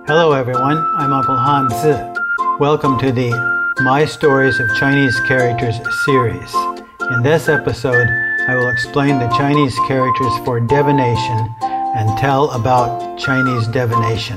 Hello everyone, I'm Uncle Han Zi. Welcome to the My Stories of Chinese Characters series. In this episode, I will explain the Chinese characters for divination and tell about Chinese divination.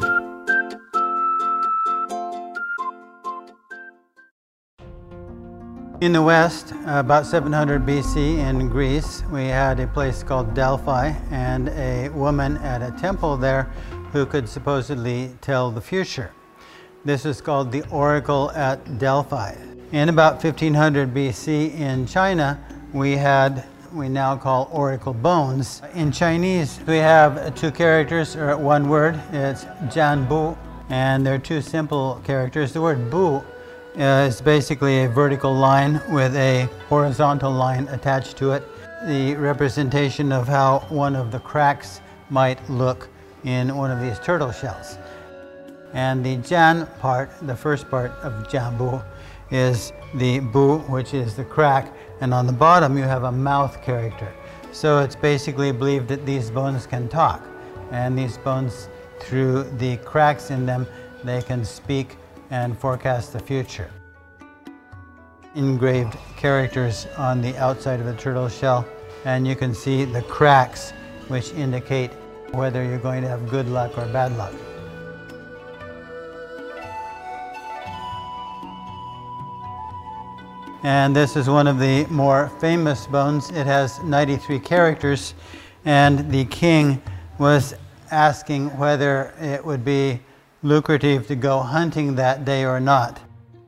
In the West, about 700 BC in Greece, we had a place called Delphi and a woman at a temple there who could supposedly tell the future. This is called the Oracle at Delphi. In about 1500 BC in China, we now call oracle bones. In Chinese, we have two characters, or one word. It's Jian Bu, and they're two simple characters. The word Bu is basically a vertical line with a horizontal line attached to it, the representation of how one of the cracks might look in one of these turtle shells. And the Jian part, the first part of Jianbu, is the Bu, which is the crack, and on the bottom you have a mouth character. So it's basically believed that these bones can talk, and these bones, through the cracks in them, they can speak and forecast the future. Engraved characters on the outside of the turtle shell, and you can see the cracks which indicate whether you're going to have good luck or bad luck. And this is one of the more famous bones. It has 93 characters, and the king was asking whether it would be lucrative to go hunting that day or not.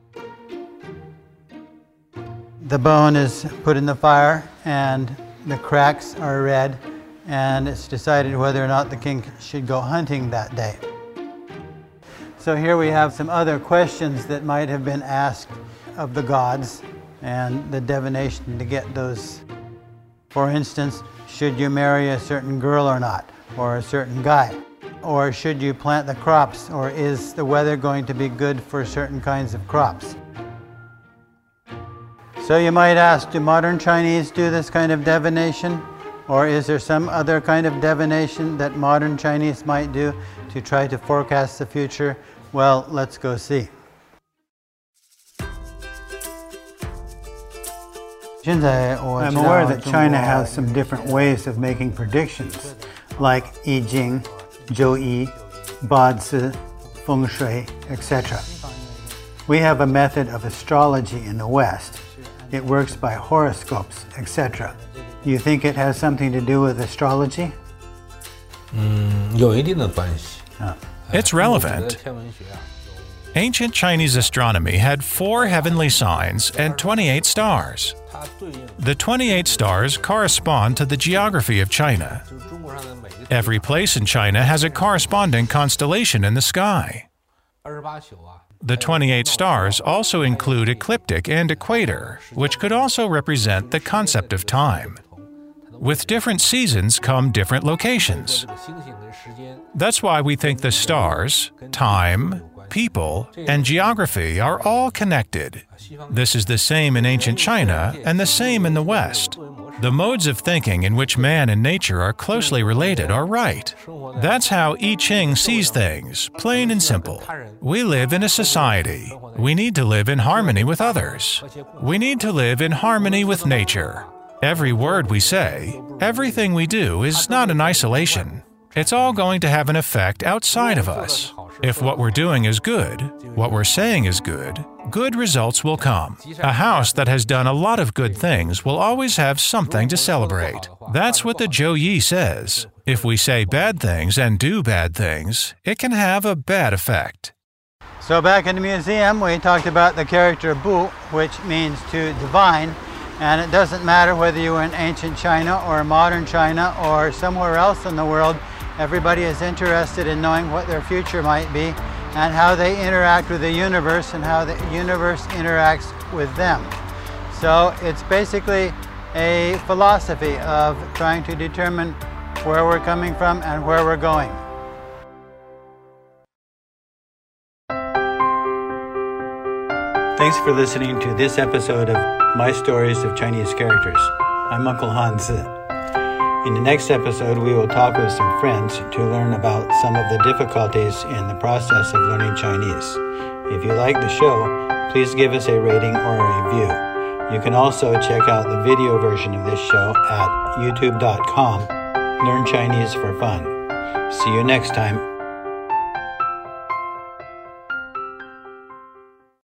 The bone is put in the fire, and the cracks are red, and it's decided whether or not the king should go hunting that day. So here we have some other questions that might have been asked of the gods and the divination to get those. For instance, should you marry a certain girl or not, or a certain guy? Or should you plant the crops, or is the weather going to be good for certain kinds of crops? So you might ask, do modern Chinese do this kind of divination? Or is there some other kind of divination that modern Chinese might do to try to forecast the future? Well, let's go see. I'm aware that China has some different ways of making predictions, like I Ching, Zhou Yi, Bazi, Feng Shui, etc. We have a method of astrology in the West. It works by horoscopes, etc. Do you think it has something to do with astrology? It's relevant. Ancient Chinese astronomy had 4 heavenly signs and 28 stars. The 28 stars correspond to the geography of China. Every place in China has a corresponding constellation in the sky. The 28 stars also include ecliptic and equator, which could also represent the concept of time. With different seasons come different locations. That's why we think the stars, time, people, and geography are all connected. This is the same in ancient China and the same in the West. The modes of thinking in which man and nature are closely related are right. That's how I Ching sees things, plain and simple. We live in a society. We need to live in harmony with others. We need to live in harmony with nature. Every word we say, everything we do is not in isolation. It's all going to have an effect outside of us. If what we're doing is good, what we're saying is good, good results will come. A house that has done a lot of good things will always have something to celebrate. That's what the Zhou Yi says. If we say bad things and do bad things, it can have a bad effect. So back in the museum, we talked about the character Bu, which means to divine. And it doesn't matter whether you were in ancient China or modern China or somewhere else in the world, everybody is interested in knowing what their future might be and how they interact with the universe and how the universe interacts with them. So it's basically a philosophy of trying to determine where we're coming from and where we're going. Thanks for listening to this episode of My Stories of Chinese Characters. I'm Uncle Han Zi. In the next episode, we will talk with some friends to learn about some of the difficulties in the process of learning Chinese. If you like the show, please give us a rating or a review. You can also check out the video version of this show at youtube.com. Learn Chinese for fun. See you next time.